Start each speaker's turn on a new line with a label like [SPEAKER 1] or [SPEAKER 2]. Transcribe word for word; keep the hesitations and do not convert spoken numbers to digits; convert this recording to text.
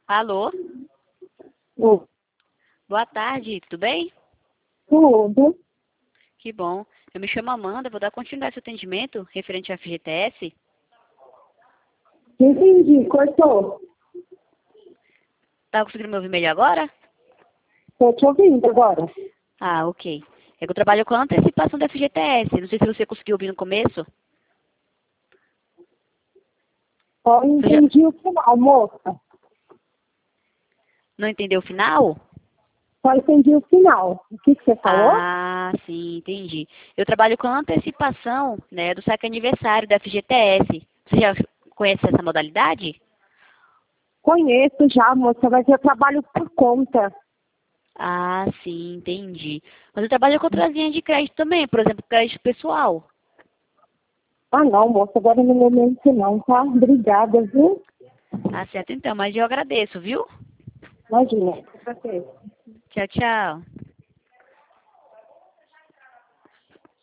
[SPEAKER 1] Alô?
[SPEAKER 2] Ô,
[SPEAKER 1] Boa tarde, tudo bem?
[SPEAKER 2] tudo.
[SPEAKER 1] Que bom. Eu me chamo Amanda, vou dar continuidade ao seu atendimento referente ao F G T S.
[SPEAKER 2] Entendi, cortou.
[SPEAKER 1] Tá conseguindo me ouvir melhor agora?
[SPEAKER 2] Tô te ouvindo agora.
[SPEAKER 1] Ah, ok. É que eu trabalho com a antecipação do F G T S. Não sei se você conseguiu ouvir no começo.
[SPEAKER 2] Só
[SPEAKER 1] Você já
[SPEAKER 2] entendi o final, moça.
[SPEAKER 1] não entendeu o final?
[SPEAKER 2] Só entendi o final. O que, que você falou?
[SPEAKER 1] Ah, sim, entendi. Eu trabalho com a antecipação, né, do saque aniversário da F G T S. Você já conhece essa modalidade?
[SPEAKER 2] Conheço já, moça, mas eu trabalho por conta.
[SPEAKER 1] Ah, sim, entendi. Mas eu trabalho com outras linhas de crédito também, por exemplo, crédito pessoal.
[SPEAKER 2] Ah, não, moça, agora no momento não, tá? Obrigada, viu?
[SPEAKER 1] Ah, certo então, mas eu agradeço, viu?
[SPEAKER 2] Imagina. Pra quê?
[SPEAKER 1] Tchau, tchau.